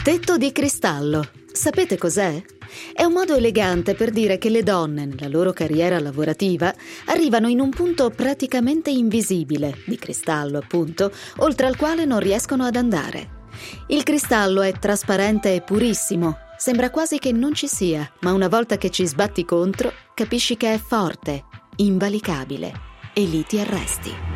Tetto di cristallo. Sapete cos'è? È un modo elegante per dire che le donne, nella loro carriera lavorativa, arrivano in un punto praticamente invisibile, di cristallo appunto, oltre al quale non riescono ad andare. Il cristallo è trasparente e purissimo, sembra quasi che non ci sia, ma una volta che ci sbatti contro, capisci che è forte, invalicabile, e lì ti arresti.